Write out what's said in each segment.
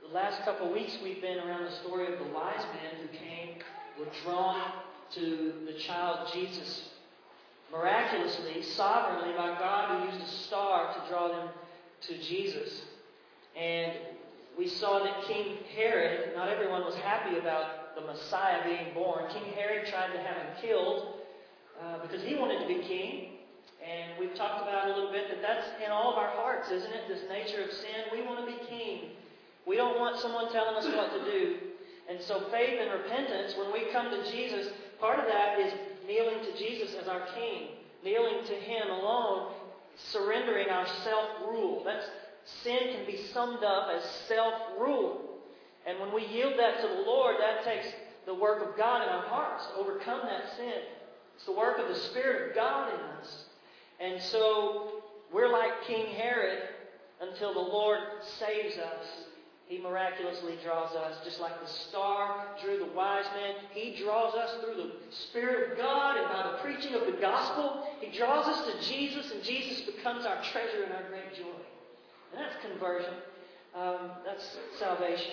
the last couple of weeks we've been around the story of the wise men who were drawn to the child Jesus. Miraculously, sovereignly, by God who used a star to draw them to Jesus. And we saw that King Herod, not everyone was happy about the Messiah being born. King Herod tried to have him killed because he wanted to be king. And we've talked about a little bit that that's in all of our hearts, isn't it? This nature of sin. We want to be king. We don't want someone telling us what to do. And so faith and repentance, when we come to Jesus, part of that is kneeling to Jesus as our king. Kneeling to Him alone, surrendering our self-rule. Sin can be summed up as self-rule. And when we yield that to the Lord, that takes the work of God in our hearts to overcome that sin. It's the work of the Spirit of God in us. And so we're like King Herod until the Lord saves us. He miraculously draws us, just like the star drew the wise men. He draws us through the Spirit of God and by the preaching of the gospel. He draws us to Jesus, and Jesus becomes our treasure and our great joy. And that's conversion. That's salvation.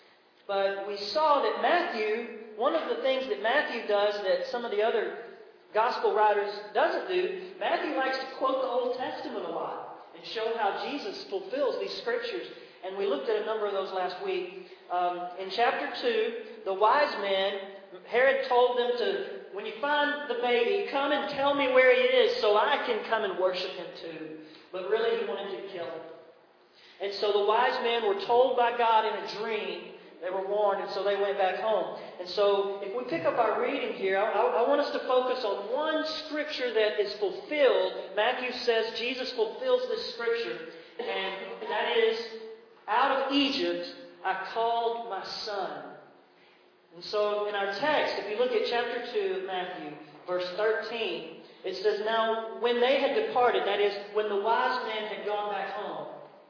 But we saw that Matthew, one of the things that Matthew does that some of the other gospel writers doesn't do, Matthew likes to quote the Old Testament a lot and show how Jesus fulfills these scriptures. And we looked at a number of those last week. In chapter 2, the wise men, Herod told them to, when you find the baby, come and tell me where he is so I can come and worship him too. But really he wanted to kill him. And so the wise men were told by God in a dream. They were warned, and so they went back home. And so if we pick up our reading here, I want us to focus on one scripture that is fulfilled. Matthew says Jesus fulfills this scripture. And that is, out of Egypt I called my son. And so in our text, if you look at chapter 2 of Matthew, verse 13, it says, now when they had departed, that is, when the wise men had gone back home,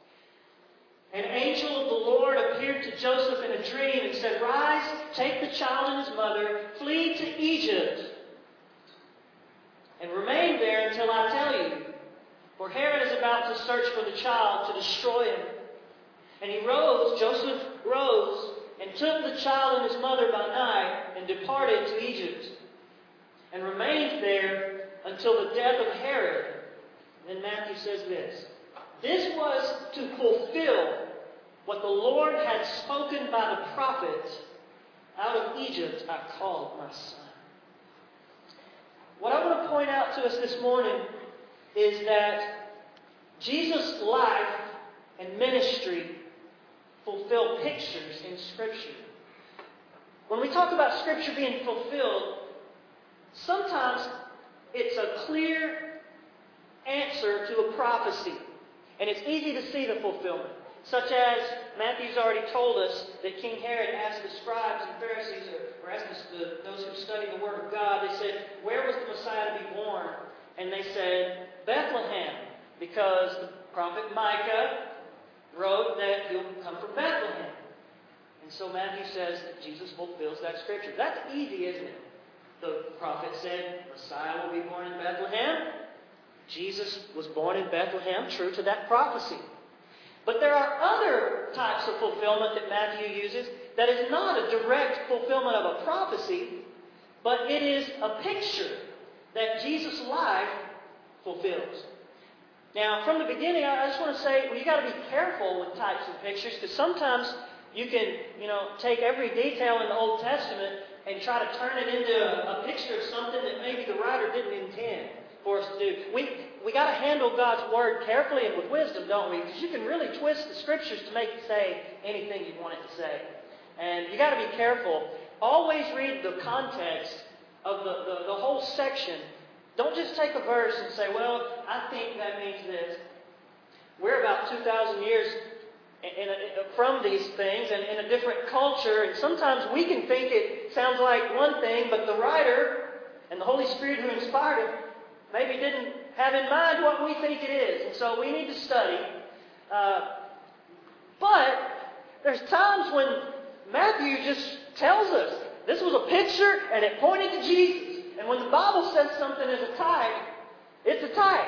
an angel of the Lord appeared to Joseph in a dream and said, rise, take the child and his mother, flee to Egypt, and remain there until I tell you. For Herod is about to search for the child to destroy him. And he rose, Joseph rose, and took the child and his mother by night and departed to Egypt, and remained there until the death of Herod. And then Matthew says this. This was to fulfill what the Lord had spoken by the prophet, out of Egypt I called my son. What I want to point out to us this morning is that Jesus' life and ministry fulfill pictures in Scripture. When we talk about Scripture being fulfilled, sometimes it's a clear answer to a prophecy. And it's easy to see the fulfillment. Such as Matthew's already told us that King Herod asked the scribes and Pharisees, or asked those who study the Word of God, they said, where was the Messiah to be born? And they said, Bethlehem, because the prophet Micah wrote that he'll come from Bethlehem. And so Matthew says that Jesus fulfills that scripture. That's easy, isn't it? The prophet said, Messiah will be born in Bethlehem. Jesus was born in Bethlehem, true to that prophecy. But there are other types of fulfillment that Matthew uses that is not a direct fulfillment of a prophecy, but it is a picture that Jesus' life fulfills. Now, from the beginning, I just want to say, you've got to be careful with types of pictures, because sometimes you can, take every detail in the Old Testament and try to turn it into a picture of something that maybe the writer didn't intend for us to do. We got to handle God's Word carefully and with wisdom, don't we? Because you can really twist the Scriptures to make it say anything you want it to say. And you got to be careful. Always read the context of the whole section. Don't just take a verse and say, well, I think that means this. We're about 2,000 years from these things and in a different culture. And sometimes we can think it sounds like one thing, but the writer and the Holy Spirit who inspired it maybe didn't have in mind what we think it is. And so we need to study. But there's times when Matthew just tells us this was a picture and it pointed to Jesus. And when the Bible says something is a type, it's a type.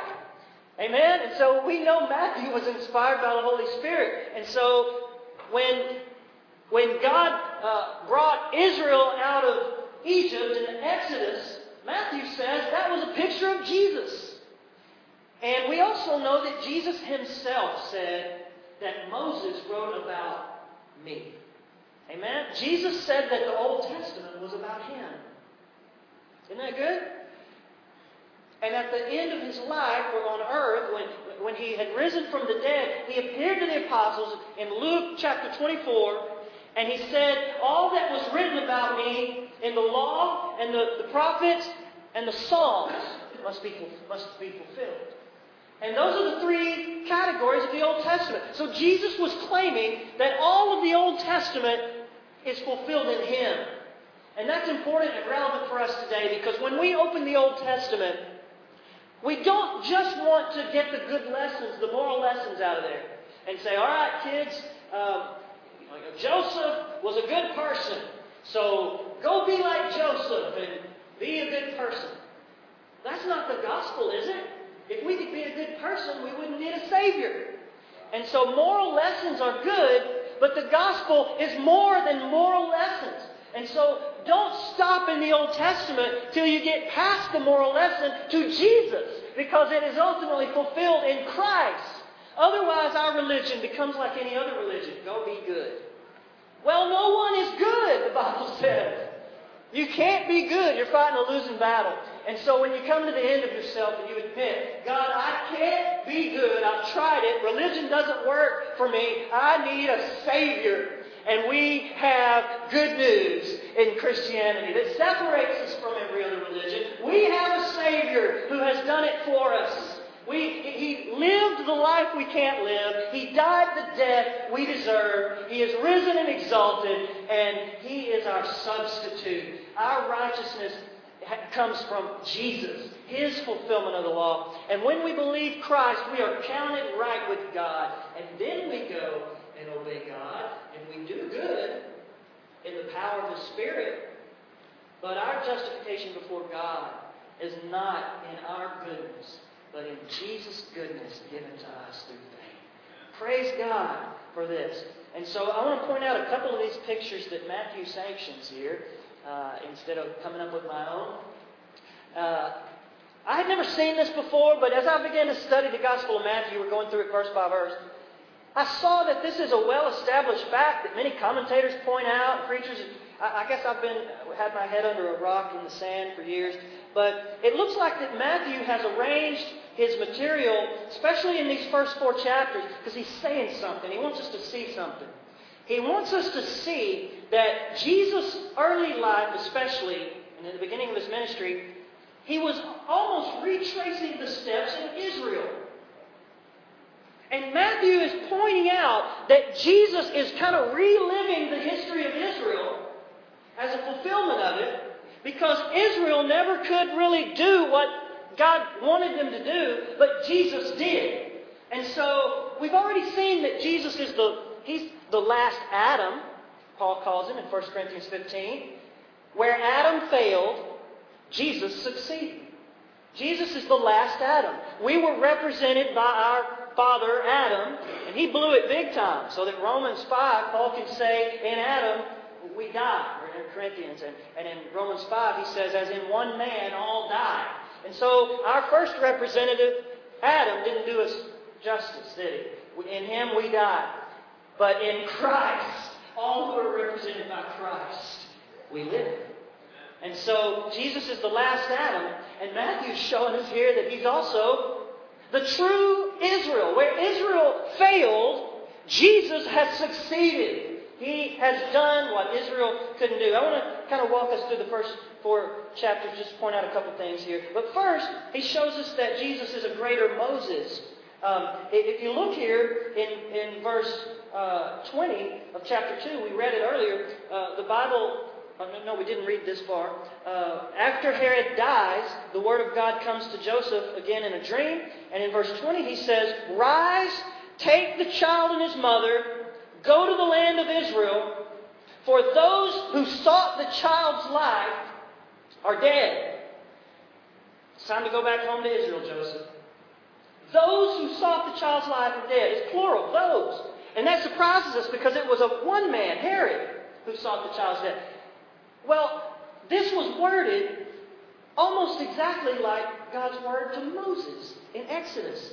Amen? And so we know Matthew was inspired by the Holy Spirit. And so when When God brought Israel out of Egypt in the Exodus, Matthew says that was a picture of Jesus. And we also know that Jesus himself said that Moses wrote about me. Amen? Jesus said that the Old Testament was about him. Isn't that good? And at the end of his life, or on earth, when he had risen from the dead, he appeared to the apostles in Luke chapter 24, and he said, all that was written about me in the law and the prophets and the Psalms must be fulfilled. And those are the three categories of the Old Testament. So Jesus was claiming that all of the Old Testament is fulfilled in him. And that's important and relevant for us today, because when we open the Old Testament, we don't just want to get the good lessons, the moral lessons out of there, and say, all right, kids, Joseph was a good person, so go be like Joseph and be a good person. That's not the gospel, is it? If we could be a good person, we wouldn't need a Savior. And so moral lessons are good, but the gospel is more than moral lessons. And so don't stop in the Old Testament till you get past the moral lesson to Jesus, because it is ultimately fulfilled in Christ. Otherwise, our religion becomes like any other religion. Go be good. Well, no one is good, the Bible says. You can't be good. You're fighting a losing battle. And so when you come to the end of yourself and you admit, God, I can't be good. I've tried it. Religion doesn't work for me. I need a Savior. And we have good news in Christianity that separates us from every other religion. We have a Savior who has done it for us. He lived the life we can't live. He died the death we deserve. He is risen and exalted, and He is our substitute. Our righteousness comes from Jesus, His fulfillment of the law. And when we believe Christ, we are counted right with God. And then we go and obey God, and we do good in the power of His Spirit. But our justification before God is not in our goodness, but in Jesus' goodness given to us through faith. Praise God for this. And so I want to point out a couple of these pictures that Matthew sanctions here, instead of coming up with my own. I had never seen this before, but as I began to study the Gospel of Matthew, we're going through it verse by verse, I saw that this is a well-established fact that many commentators point out, preachers. I guess I've had my head under a rock in the sand for years, but it looks like that Matthew has arranged his material, especially in these first 4 chapters, because he's saying something. He wants us to see something. He wants us to see that Jesus' early life, especially, and in the beginning of his ministry, he was almost retracing the steps in Israel. And Matthew is pointing out that Jesus is kind of reliving the history of Israel as a fulfillment of it, because Israel never could really do what God wanted them to do, but Jesus did. And so we've already seen that Jesus is He's the last Adam, Paul calls him in 1 Corinthians 15. Where Adam failed, Jesus succeeded. Jesus is the last Adam. We were represented by our father Adam, and he blew it big time. So that Romans 5, Paul can say, in Adam, we died. We're in Corinthians. And in Romans 5, he says, as in one man, all died. And so our first representative, Adam, didn't do us justice, did he? In him we died. But in Christ, all who are represented by Christ, we live. And so Jesus is the last Adam. And Matthew's showing us here that he's also the true Israel. Where Israel failed, Jesus has succeeded. He has done what Israel couldn't do. I want to kind of walk us through the first 4 chapters, just point out a couple things here. But first, he shows us that Jesus is a greater Moses. If you look here in verse 20 of chapter 2, we read it earlier, the Bible... No, we didn't read this far. After Herod dies, the word of God comes to Joseph again in a dream. And in verse 20 he says, rise, take the child and his mother, go to the land of Israel, for those who sought the child's life are dead. It's time to go back home to Israel, Joseph. Those who sought the child's life are dead. It's plural, those. And that surprises us because it was a one man, Herod, who sought the child's death. Well, this was worded almost exactly like God's word to Moses in Exodus.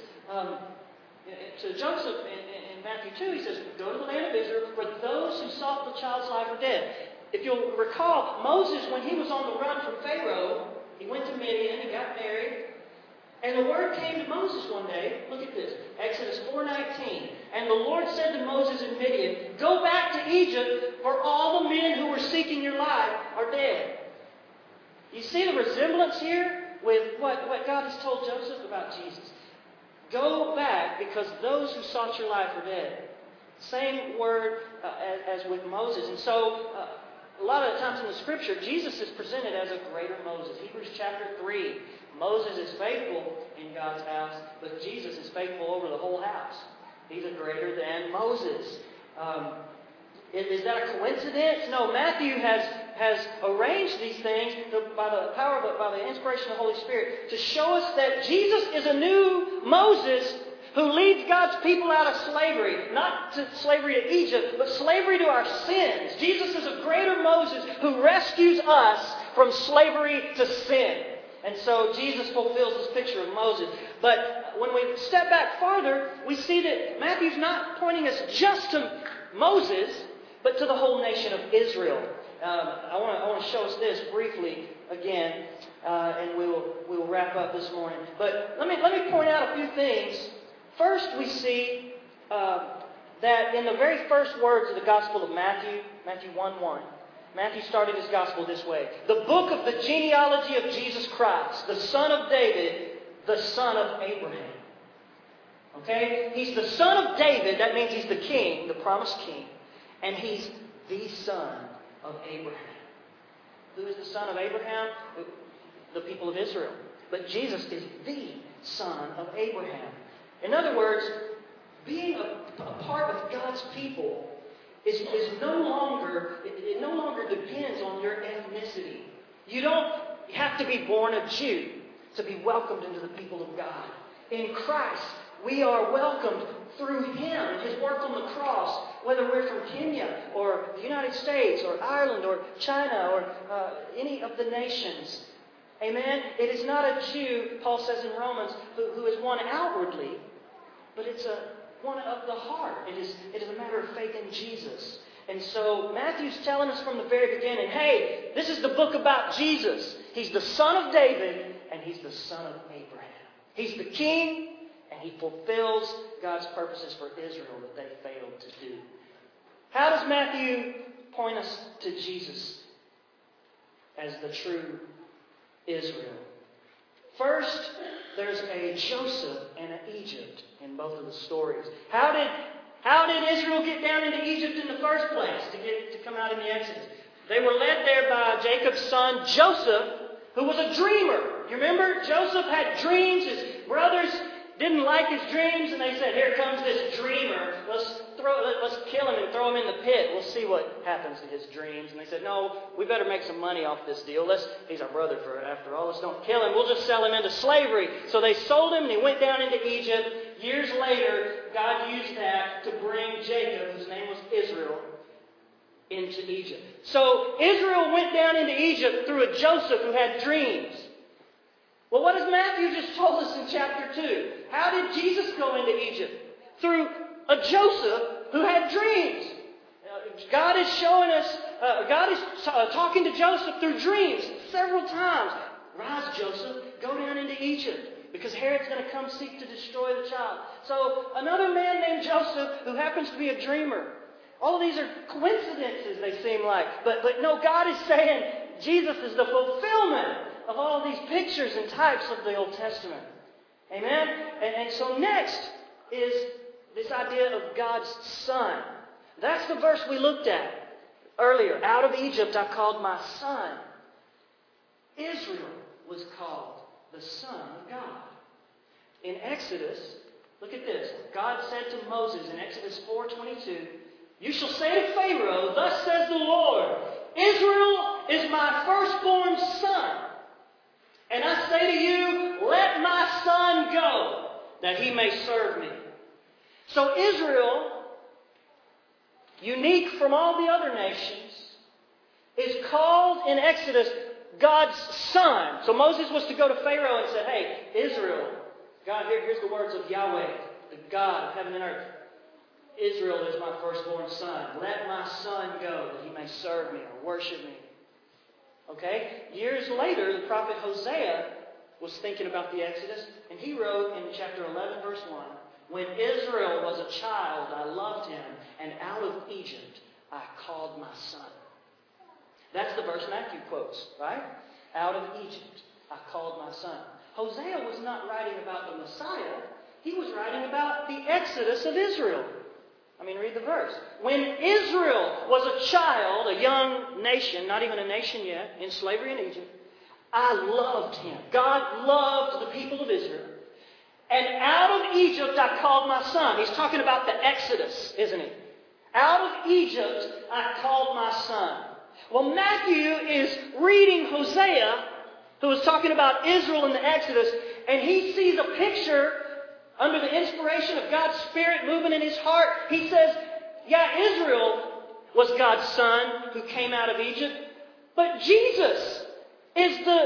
To Joseph in Matthew 2, he says, go to the land of Israel, for those who sought the child's life are dead. If you'll recall, Moses, when he was on the run from Pharaoh, he went to Midian, he got married, and the word came to Moses one day. Look at this, Exodus 4:19. And the Lord said to Moses in Midian, go back to Egypt, for all the men who were seeking your life are dead. You see the resemblance here with what God has told Joseph about Jesus. Go back because those who sought your life are dead. Same word as with Moses. And so, a lot of the times in the Scripture, Jesus is presented as a greater Moses. Hebrews chapter 3. Moses is faithful in God's house, but Jesus is faithful over the whole house. He's a greater than Moses. Is that a coincidence? No, Matthew has arranged these things by the inspiration of the Holy Spirit to show us that Jesus is a new Moses who leads God's people out of slavery. Not to slavery to Egypt, but slavery to our sins. Jesus is a greater Moses who rescues us from slavery to sin. And so Jesus fulfills this picture of Moses. But when we step back farther, we see that Matthew's not pointing us just to Moses, but to the whole nation of Israel. I want to show us this briefly again, and we will wrap up this morning. But let me point out a few things. First, we see that in the very first words of the Gospel of Matthew, Matthew 1:1, Matthew started his Gospel this way: the book of the genealogy of Jesus Christ, the son of David, the son of Abraham. Okay? He's the son of David. That means he's the king, the promised king. And he's the son of Abraham. Who is the son of Abraham? The people of Israel. But Jesus is the son of Abraham. In other words, being a part of God's people is no longer, it no longer depends on your ethnicity. You don't have to be born a Jew to be welcomed into the people of God. In Christ, we are welcomed through Him and His work on the cross, whether we're from Kenya or the United States or Ireland or China or any of the nations. Amen? It is not a Jew, Paul says in Romans, who is one outwardly, but it's one of the heart. It is a matter of faith in Jesus. And so Matthew's telling us from the very beginning, hey, this is the book about Jesus. He's the son of David and he's the son of Abraham. He's the king and he fulfills God's purposes for Israel that they failed to do. How does Matthew point us to Jesus as the true Israel? First, there's a Joseph and an Egypt in both of the stories. How did Israel get down into Egypt in the first place to come out in the Exodus? They were led there by Jacob's son Joseph, who was a dreamer. You remember? Joseph had dreams. His brothers didn't like his dreams, and they said, here comes this dreamer. Let's kill him and throw him in the pit. We'll see what happens to his dreams. And they said, no, we better make some money off this deal. He's our brother after all. Let's don't kill him. We'll just sell him into slavery. So they sold him and he went down into Egypt. Years later, God used that to bring Jacob, whose name was Israel, into Egypt. So Israel went down into Egypt through a Joseph who had dreams. Well, what has Matthew just told us in chapter 2? How did Jesus go into Egypt? Through a Joseph who had dreams. God is showing us, God is talking to Joseph through dreams several times. Rise, Joseph, go down into Egypt, because Herod's going to come seek to destroy the child. So another man named Joseph who happens to be a dreamer. All of these are coincidences, they seem like. But no, God is saying Jesus is the fulfillment of all of these pictures and types of the Old Testament. Amen? And so next is this idea of God's Son. That's the verse we looked at earlier. Out of Egypt I called my son. Israel was called the Son of God. In Exodus, look at this. God said to Moses in Exodus 4:22, you shall say to Pharaoh, thus says the Lord, Israel is my firstborn son. And I say to you, let my son go, that he may serve me. So Israel unique from all the other nations, is called in Exodus God's Son. So Moses was to go to Pharaoh and say, hey, Israel, God, here's the words of Yahweh, the God of heaven and earth. Israel is my firstborn son. Let my son go that he may serve me or worship me. Okay? Years later, the prophet Hosea was thinking about the Exodus, and he wrote in chapter 11, verse 1, when Israel was a child, I loved him, and out of Egypt I called my son. That's the verse Matthew quotes, right? Out of Egypt I called my son. Hosea was not writing about the Messiah. He was writing about the Exodus of Israel. I mean, read the verse. When Israel was a child, a young nation, not even a nation yet, in slavery in Egypt, I loved him. God loved the people of Israel. And out of Egypt I called my son. He's talking about the Exodus, isn't he? Out of Egypt I called my son. Well, Matthew is reading Hosea, who is talking about Israel in the Exodus, and he sees a picture under the inspiration of God's Spirit moving in his heart. He says, yeah, Israel was God's son who came out of Egypt, but Jesus is the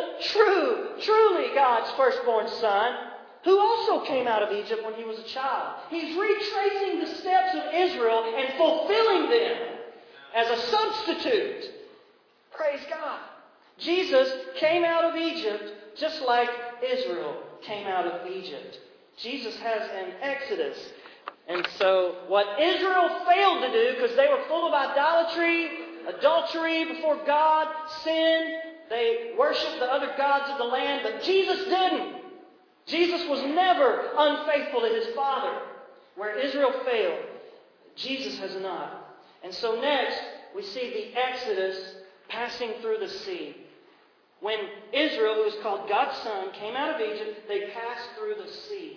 truly God's firstborn son who also came out of Egypt when he was a child. He's retracing the steps of Israel and fulfilling them as a substitute. Praise God. Jesus came out of Egypt just like Israel came out of Egypt. Jesus has an exodus. And so what Israel failed to do, because they were full of idolatry, adultery before God, sin, they worshiped the other gods of the land, but Jesus didn't. Jesus was never unfaithful to his Father. Where Israel failed, Jesus has not. And so next, we see the Exodus passing through the sea. When Israel, who is called God's son, came out of Egypt, they passed through the sea.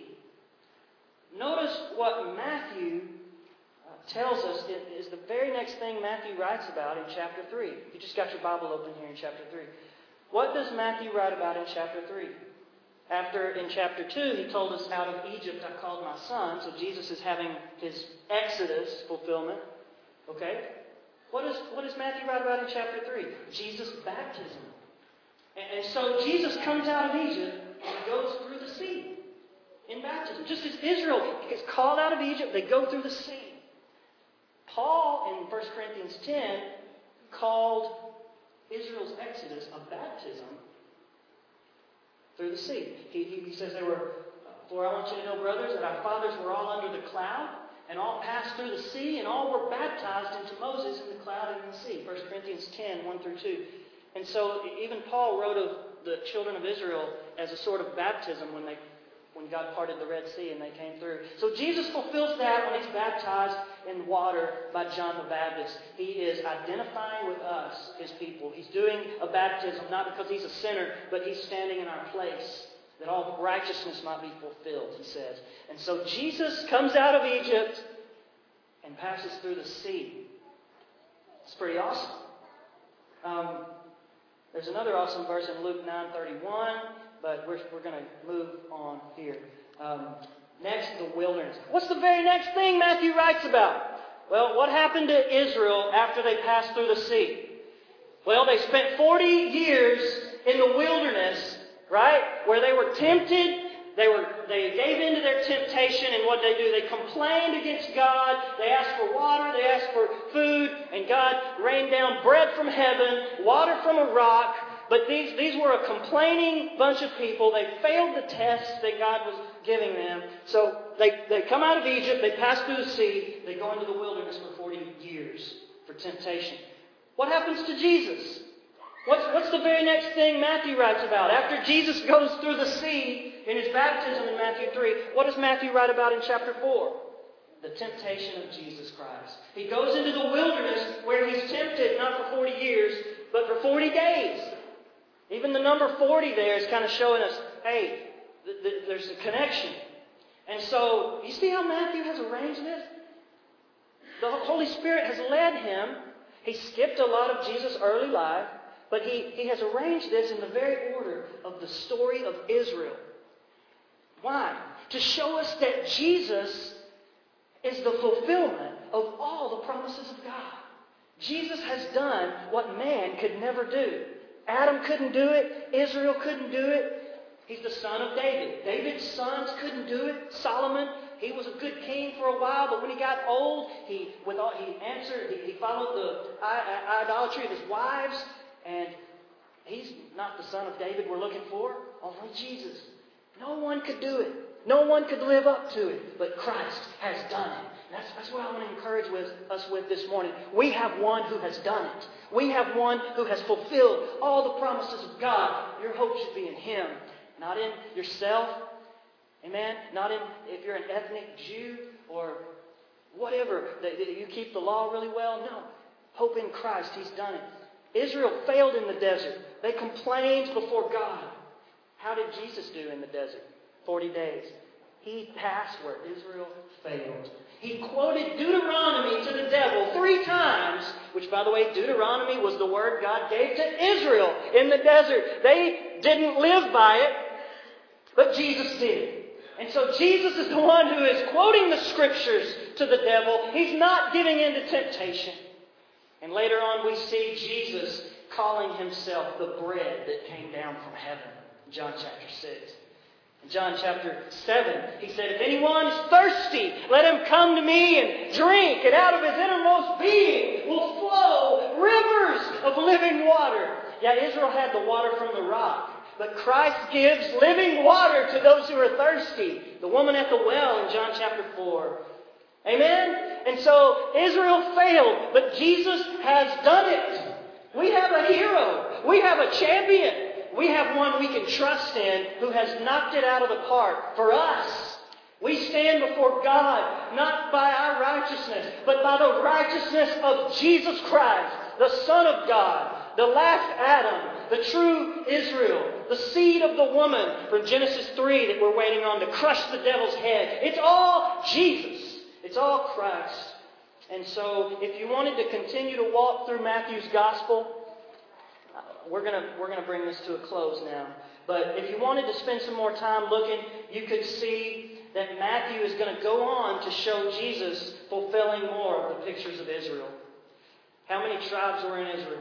Notice what Matthew tells us is the very next thing Matthew writes about in chapter 3. You just got your Bible open here in chapter 3. What does Matthew write about in chapter 3? After, in chapter 2, he told us, out of Egypt I called my son. So Jesus is having his Exodus fulfillment. Okay? What does Matthew write about in chapter 3? Jesus' baptism. And so Jesus comes out of Egypt and goes through the sea in baptism. Just as Israel gets called out of Egypt, they go through the sea. Paul, in 1 Corinthians 10, called Israel's Exodus a baptism through the sea. He says they were, for I want you to know, brothers, that our fathers were all under the cloud, and all passed through the sea, and all were baptized into Moses in the cloud and in the sea. 1 Corinthians 10, 1 through 2. And so even Paul wrote of the children of Israel as a sort of baptism when God parted the Red Sea and they came through. So Jesus fulfills that when he's baptized in water by John the Baptist. He is identifying with us, his people. He's doing a baptism not because he's a sinner, but he's standing in our place, that all righteousness might be fulfilled, he says. And so Jesus comes out of Egypt and passes through the sea. It's pretty awesome. There's another awesome verse in Luke 9:31, but we're going to move on here. Next, the wilderness. What's the very next thing Matthew writes about? Well, what happened to Israel after they passed through the sea? Well, they spent 40 years in the wilderness, right? Where they were tempted. They gave in to their temptation, and what they do? They complained against God. They asked for water. They asked for food, and God rained down bread from heaven, water from a rock. But these were a complaining bunch of people. They failed the tests that God was giving them. So they come out of Egypt. They pass through the sea. They go into the wilderness for 40 years for temptation. What happens to Jesus? What's the very next thing Matthew writes about? After Jesus goes through the sea in his baptism in Matthew 3, what does Matthew write about in chapter 4? The temptation of Jesus Christ. He goes into the wilderness where he's tempted not for 40 years, but for 40 days. Even the number 40 there is kind of showing us, hey, there's a connection. And so, you see how Matthew has arranged this? The Holy Spirit has led him. He skipped a lot of Jesus' early life, but he has arranged this in the very order of the story of Israel. Why? To show us that Jesus is the fulfillment of all the promises of God. Jesus has done what man could never do. Adam couldn't do it. Israel couldn't do it. He's the son of David. David's sons couldn't do it. Solomon, he was a good king for a while, but when he got old, he followed the idolatry of his wives, and he's not the son of David we're looking for. Only Jesus. No one could do it. No one could live up to it, but Christ has done it. That's what I want to encourage us with this morning. We have one who has done it. We have one who has fulfilled all the promises of God. Your hope should be in Him, not in yourself. Amen? Not in if you're an ethnic Jew or whatever, that you keep the law really well. No. Hope in Christ. He's done it. Israel failed in the desert. They complained before God. How did Jesus do in the desert? 40 days. He passed where Israel failed. He quoted Deuteronomy to the devil 3 times, which, by the way, Deuteronomy was the word God gave to Israel in the desert. They didn't live by it, but Jesus did. And so Jesus is the one who is quoting the Scriptures to the devil. He's not giving in to temptation. And later on we see Jesus calling Himself the bread that came down from heaven. John chapter 6. In John chapter 7, He said, if anyone is thirsty, let him come to me and drink. And out of his innermost being will flow rivers of living water. Yeah, Israel had the water from the rock. But Christ gives living water to those who are thirsty. The woman at the well in John chapter 4. Amen? And so Israel failed, but Jesus has done it. We have a hero. We have a champion. We have one we can trust in who has knocked it out of the park for us. We stand before God not by our righteousness, but by the righteousness of Jesus Christ, the Son of God, the last Adam, the true Israel, the seed of the woman from Genesis 3 that we're waiting on to crush the devil's head. It's all Jesus. It's all Christ. And so if you wanted to continue to walk through Matthew's Gospel, we're gonna bring this to a close now. But if you wanted to spend some more time looking, you could see that Matthew is going to go on to show Jesus fulfilling more of the pictures of Israel. How many tribes were in Israel?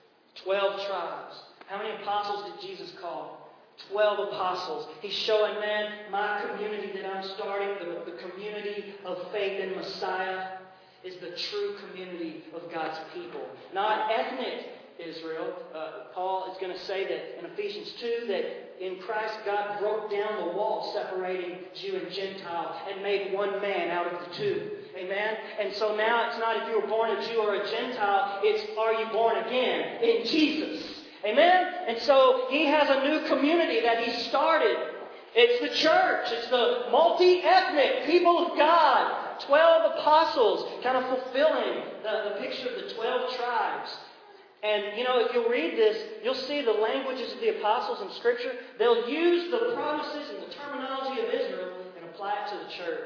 12 tribes. How many apostles did Jesus call? 12 apostles. He's showing, man, my community that I'm starting, the community of faith in Messiah, is the true community of God's people. Not ethnic Israel. Paul is going to say that in Ephesians 2 that in Christ God broke down the wall separating Jew and Gentile and made one man out of the two. Amen? And so now it's not if you were born a Jew or a Gentile, it's are you born again in Jesus. Amen? And so He has a new community that He started. It's the church. It's the multi-ethnic people of God. 12 apostles kind of fulfilling the picture of the 12 tribes. And, if you'll read this, you'll see the languages of the apostles in Scripture. They'll use the promises and the terminology of Israel and apply it to the church.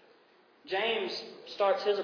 James starts his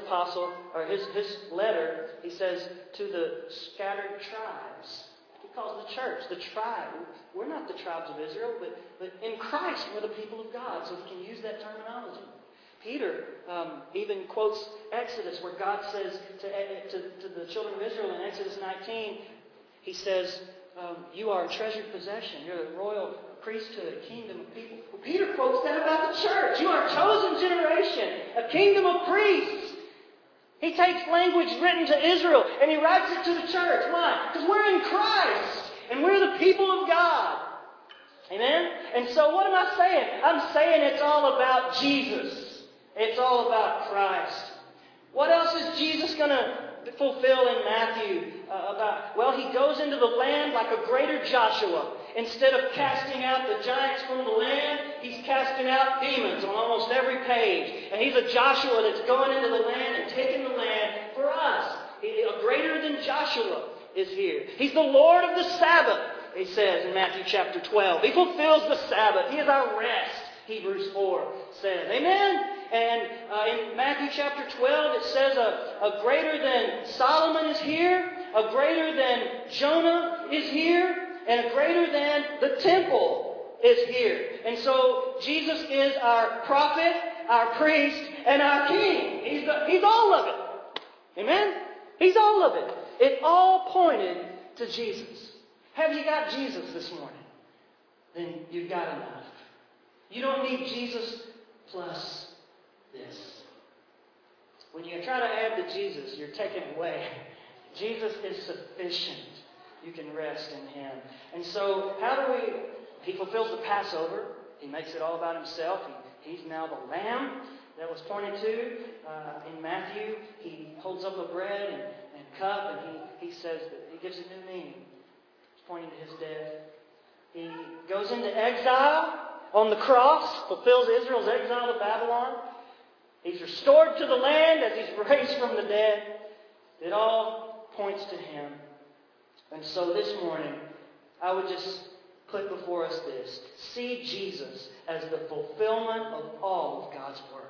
letter, he says, to the scattered tribes. He calls the church the tribe. We're not the tribes of Israel, but in Christ we're the people of God, so we can use that terminology. Peter even quotes Exodus, where God says to the children of Israel in Exodus 19, He says, you are a treasured possession. You're a royal priesthood, a kingdom of people. Well, Peter quotes that about the church. You are a chosen generation, a kingdom of priests. He takes language written to Israel and he writes it to the church. Why? Because we're in Christ and we're the people of God. Amen? And so what am I saying? I'm saying it's all about Jesus. It's all about Christ. What else is Jesus going to fulfill in Matthew? He goes into the land like a greater Joshua. Instead of casting out the giants from the land, He's casting out demons on almost every page. And He's a Joshua that's going into the land and taking the land for us. A greater than Joshua is here. He's the Lord of the Sabbath, He says in Matthew chapter 12. He fulfills the Sabbath. He is our rest, Hebrews 4 says. Amen? And in Matthew chapter 12, it says a greater than Solomon is here, a greater than Jonah is here, and a greater than the temple is here. And so Jesus is our prophet, our priest, and our king. He's all of it. Amen? He's all of it. It all pointed to Jesus. Have you got Jesus this morning? Then you've got enough. You don't need Jesus plus this. When you try to add to Jesus, you're taking away. Jesus is sufficient. You can rest in Him. And so, He fulfills the Passover. He makes it all about Himself. He's now the Lamb that was pointed to in Matthew. He holds up a bread and cup, and he says that He gives a new meaning. It's pointing to His death. He goes into exile on the cross, fulfills Israel's exile to Babylon. He's restored to the land as He's raised from the dead. It all points to Him. And so this morning, I would just put before us this. See Jesus as the fulfillment of all of God's Word.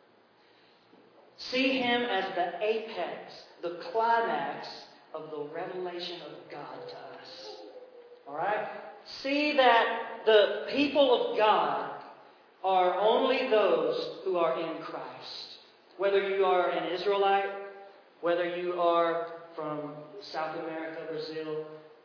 See Him as the apex, the climax of the revelation of God to us. Alright? See that the people of God are only those who are in Christ. Whether you are an Israelite, whether you are from South America, Brazil,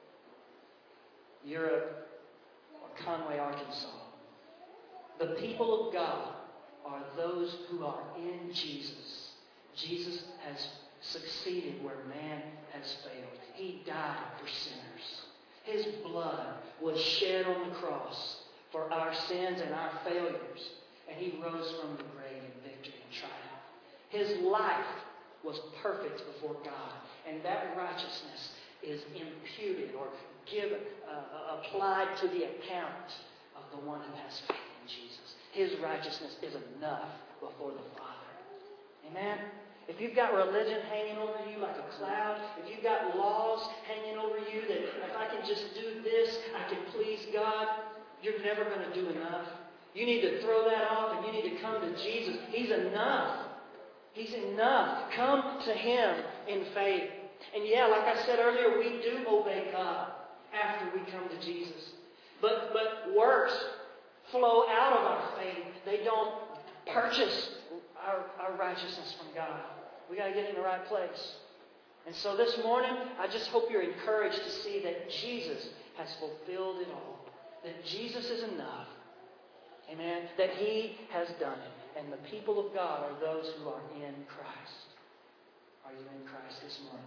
Europe, or Conway, Arkansas. The people of God are those who are in Jesus. Jesus has succeeded where man has failed. He died for sinners. His blood was shed on the cross for our sins and our failures. And He rose from the grave in victory and triumph. His life was perfect before God. And that righteousness is imputed or given, applied to the account of the one who has faith in Jesus. His righteousness is enough before the Father. Amen? If you've got religion hanging over you like a cloud, if you've got laws hanging over you that if I can just do this, I can please God, you're never going to do enough. You need to throw that off and you need to come to Jesus. He's enough. He's enough. Come to Him in faith. And yeah, like I said earlier, we do obey God after we come to Jesus. But works flow out of our faith. They don't purchase our righteousness from God. We got to get in the right place. And so this morning, I just hope you're encouraged to see that Jesus has fulfilled it all. That Jesus is enough. Amen. That He has done it. And the people of God are those who are in Christ. Are you in Christ this morning?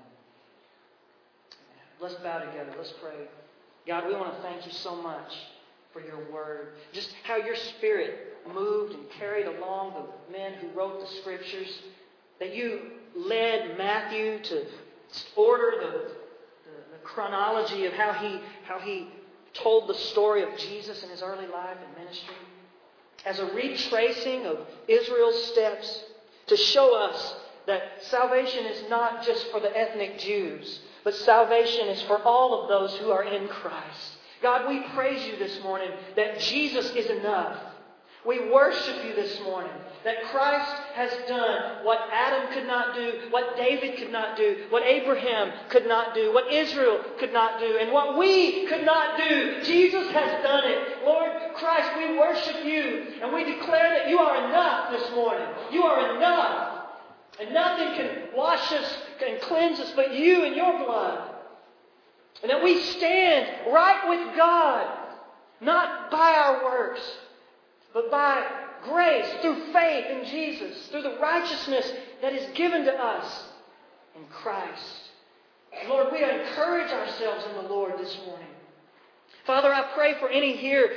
Amen. Let's bow together. Let's pray. God, we want to thank You so much for Your Word. Just how Your Spirit moved and carried along the men who wrote the Scriptures. That You led Matthew to order the chronology of how he told the story of Jesus in His early life and ministry. As a retracing of Israel's steps to show us that salvation is not just for the ethnic Jews, but salvation is for all of those who are in Christ. God, we praise You this morning that Jesus is enough. We worship You this morning that Christ has done what Adam could not do, what David could not do, what Abraham could not do, what Israel could not do, and what we could not do. Jesus has done it. Lord Christ, we worship You and we declare that You are enough this morning. You are enough. And nothing can wash us and cleanse us but You and Your blood. And that we stand right with God, not by our works, but by grace, through faith in Jesus, through the righteousness that is given to us in Christ. Lord, we encourage ourselves in the Lord this morning. Father, I pray for any here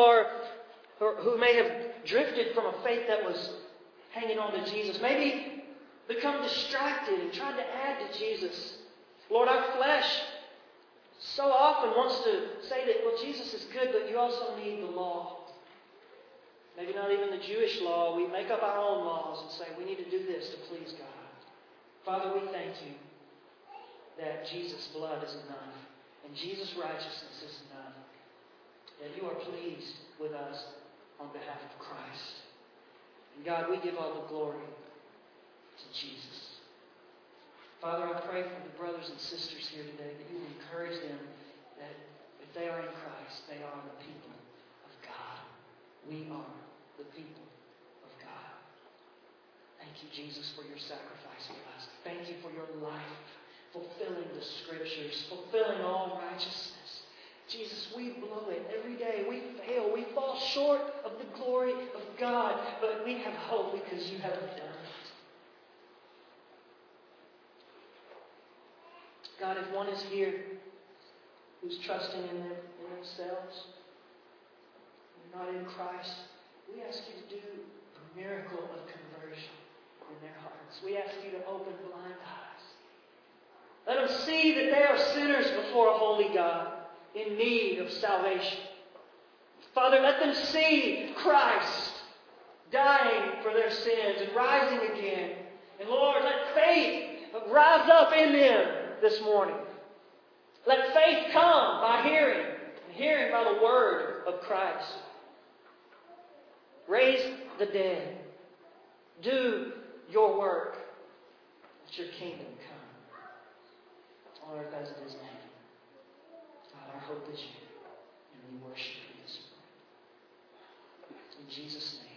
who may have drifted from a faith that was hanging on to Jesus, maybe become distracted and tried to add to Jesus. Lord, our flesh so often wants to say that, well, Jesus is good, but You also need the law. Maybe not even the Jewish law. We make up our own laws and say we need to do this to please God. Father, we thank You that Jesus' blood is enough and Jesus' righteousness is enough. That You are pleased with us on behalf of Christ. And God, we give all the glory to Jesus. Father, I pray for the brothers and sisters here today that You encourage them that if they are in Christ, they are the people of God. We are the people of God. Thank you, Jesus, for your sacrifice for us. Thank you for your life, fulfilling the Scriptures, fulfilling all righteousness. Jesus, we blow it every day. We fail. We fall short of the glory of God. But we have hope because you have done it. God, if one is here who's trusting in themselves, not in Christ, we ask you to do a miracle of conversion in their hearts. We ask you to open blind eyes. Let them see that they are sinners before a holy God in need of salvation. Father, let them see Christ dying for their sins and rising again. And Lord, let faith rise up in them this morning. Let faith come by hearing, and hearing by the word of Christ. Raise the dead. Do your work. Let your kingdom come on earth as it is in heaven. God, our hope is you, and we worship you this morning. In Jesus' name.